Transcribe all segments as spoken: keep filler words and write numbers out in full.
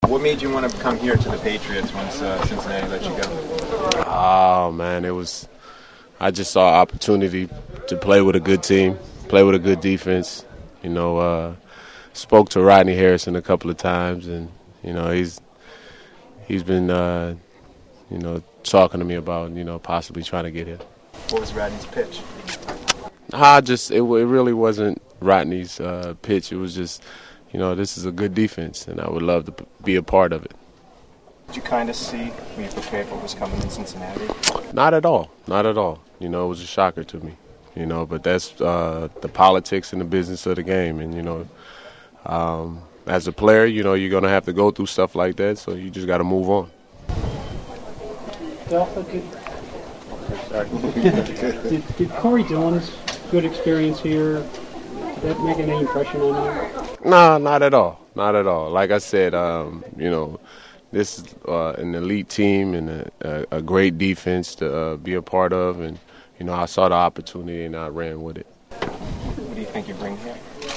What made you want to come here to the Patriots once uh, Cincinnati let you go? Oh, man, it was – I just saw an opportunity to play with a good team, play with a good defense. You know, uh, spoke to Rodney Harrison a couple of times, and, you know, he's he's been, uh, you know, talking to me about, you know, possibly trying to get here. What was Rodney's pitch? I just – it really wasn't Rodney's uh, pitch. It was just – you know, this is a good defense, and I would love to be a part of it. Did you kind of see when you prepared for what was coming in Cincinnati? Not at all. Not at all. You know, it was a shocker to me. You know, but that's uh, the politics and the business of the game. And, you know, um, as a player, you know, you're going to have to go through stuff like that, so you just got to move on. did, did Corey Dillon's good experience here, did that make any impression on you? No, not at all. Not at all. Like I said, um, you know, this is uh, an elite team and a, a, a great defense to uh, be a part of. And, you know, I saw the opportunity and I ran with it. What do you think you bring here?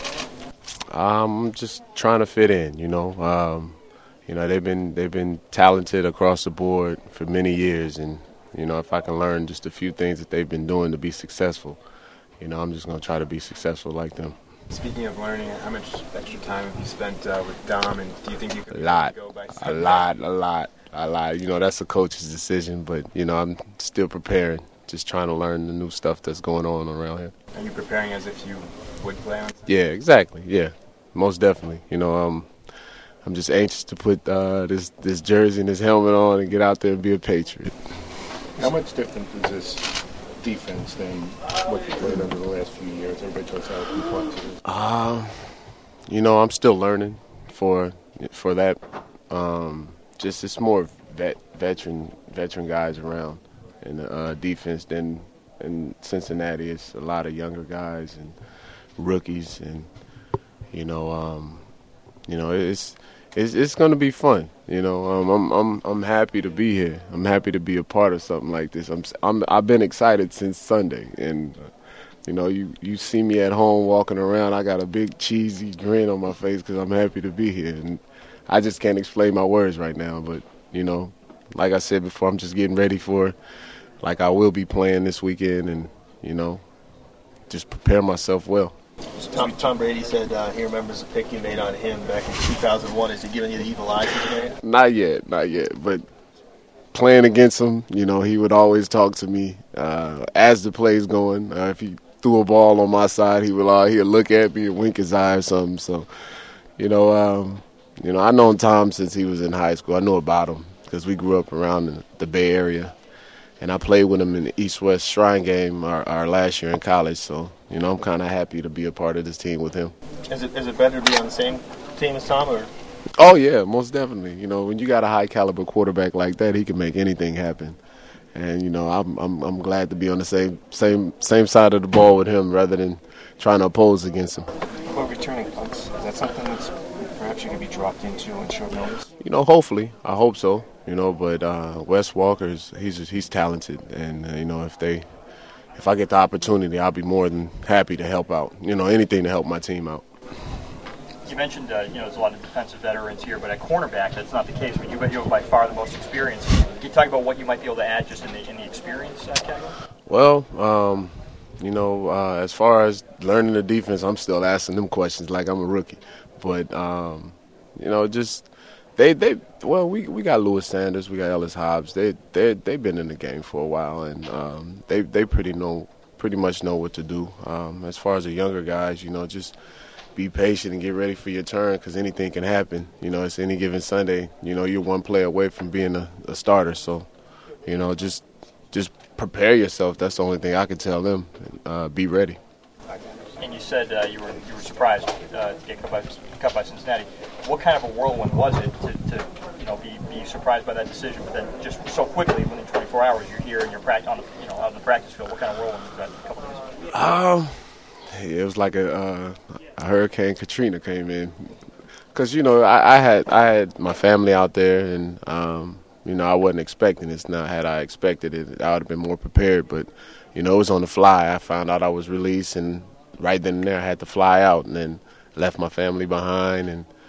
I'm just trying to fit in, you know. Um, you know, they've been they've been talented across the board for many years. And, you know, if I can learn just a few things that they've been doing to be successful, you know, I'm just going to try to be successful like them. Speaking of learning, how much extra time have you spent uh, with Dom, and do you think you could a lot, go by a lot, a lot, a lot. You know, that's a coach's decision, but, you know, I'm still preparing, just trying to learn the new stuff that's going on around here. Are you preparing as if you would play on Sunday? Yeah, exactly, yeah, most definitely. You know, um, I'm just anxious to put uh, this, this jersey and this helmet on and get out there and be a Patriot. How much different is this defense than what you played over the last few years? Everybody talks about complex it is. Um, you know, I'm still learning for for that. Um, just it's more vet, veteran veteran guys around in the uh, defense than in Cincinnati. It's a lot of younger guys and rookies, and you know, um, you know, it's it's it's going to be fun. You know, um, I'm I'm I'm happy to be here. I'm happy to be a part of something like this. I'm I'm I've been excited since Sunday, and uh, you know, you you see me at home walking around. I got a big cheesy grin on my face because I'm happy to be here, and I just can't explain my words right now. But you know, like I said before, I'm just getting ready for, like I will be playing this weekend, and you know, just prepare myself well. Tom, Tom Brady said uh, he remembers the pick you made on him back in two thousand one. Is he giving you the evil eyes today? Not yet, not yet. But playing against him, you know, he would always talk to me uh, as the play's going. Uh, if he threw a ball on my side, he would uh, he'd look at me and wink his eye or something. So, you know, um, you know, I've known Tom since he was in high school. I know about him because we grew up around the, the Bay Area. And I played with him in the East-West Shrine game our, our last year in college. So, you know, I'm kind of happy to be a part of this team with him. Is it is it better to be on the same team as Tom? Or? Oh, yeah, most definitely. You know, when you got a high-caliber quarterback like that, he can make anything happen. And, you know, I'm I'm I'm glad to be on the same same same side of the ball with him rather than trying to oppose against him. Well, returning punts, is that something that's perhaps you can be dropped into on short notice? You know, hopefully. I hope so. You know, but uh, Wes Walker is he's he's talented, and uh, you know, if they if I get the opportunity, I'll be more than happy to help out. You know, anything to help my team out. You mentioned uh, you know there's a lot of defensive veterans here, but at cornerback that's not the case. But you you have by far the most experience. Can you talk about what you might be able to add just in the in the experience uh, category? Well, um, you know, uh, as far as learning the defense, I'm still asking them questions like I'm a rookie. But um, you know, just. They they well we, we got Lewis Sanders, we got Ellis Hobbs. They they they've been in the game for a while, and um, they they pretty know pretty much know what to do. Um, as far as the younger guys, you know, just be patient and get ready for your turn because anything can happen. You know, it's any given Sunday. You know, you're one play away from being a, a starter, so you know, just just prepare yourself. That's the only thing I can tell them. Uh, be ready. And you said uh, you were you were surprised uh, to get cut by, cut by Cincinnati. What kind of a whirlwind was it to, to you know be, be surprised by that decision, but then just so quickly within twenty-four hours you're here and you're pract- on the, you know out in the practice field? What kind of whirlwind was that? A couple of days? Um, it was like a, uh, a Hurricane Katrina came in, because you know I, I had I had my family out there, and um, you know I wasn't expecting this. Now, had I expected it, I would have been more prepared. But you know it was on the fly. I found out I was released, and right then and there I had to fly out, and then left my family behind, and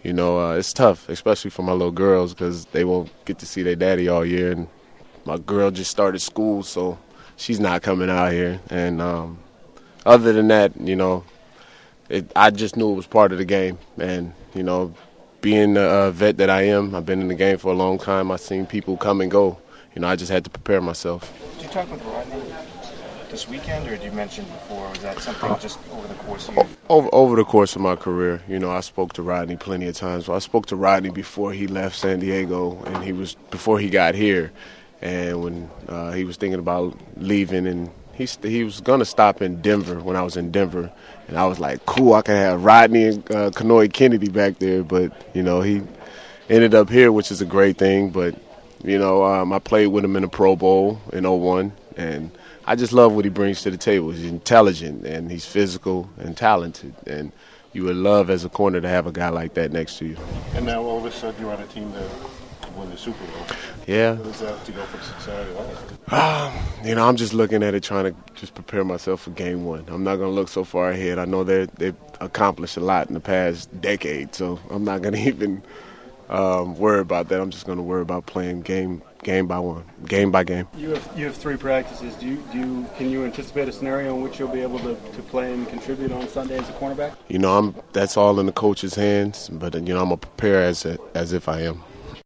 you know, uh, it's tough, especially for my little girls because they won't get to see their daddy all year. And my girl just started school, so she's not coming out here. And um, other than that, you know, it, I just knew it was part of the game. And, you know, being the uh, vet that I am, I've been in the game for a long time. I've seen people come and go. You know, I just had to prepare myself. Did you talk with Rodney this weekend, or did you mention before? Was that something just over the course of your... Over, over the course of my career, you know, I spoke to Rodney plenty of times. Well, I spoke to Rodney before he left San Diego, and he was before he got here, and when uh, he was thinking about leaving, and he he was gonna stop in Denver when I was in Denver, and I was like, cool, I can have Rodney and uh, Kanoy Kennedy back there, but you know, he ended up here, which is a great thing. But you know, um, I played with him in the Pro Bowl in oh one, and I just love what he brings to the table. He's intelligent, and he's physical and talented, and you would love as a corner to have a guy like that next to you. And now all of a sudden you're on a team that won the Super Bowl. Yeah. What does that have to go from Cincinnati on? Um, you know, I'm just looking at it, trying to just prepare myself for game one. I'm not going to look so far ahead. I know they're, they've accomplished a lot in the past decade, so I'm not going to even um, worry about that. I'm just going to worry about playing game game by one, game by game. You have you have three practices. Do you do you, can you anticipate a scenario in which you'll be able to, to play and contribute on Sunday as a cornerback? You know, I'm that's all in the coach's hands, but you know, I'm gonna prepare as a, as if I am.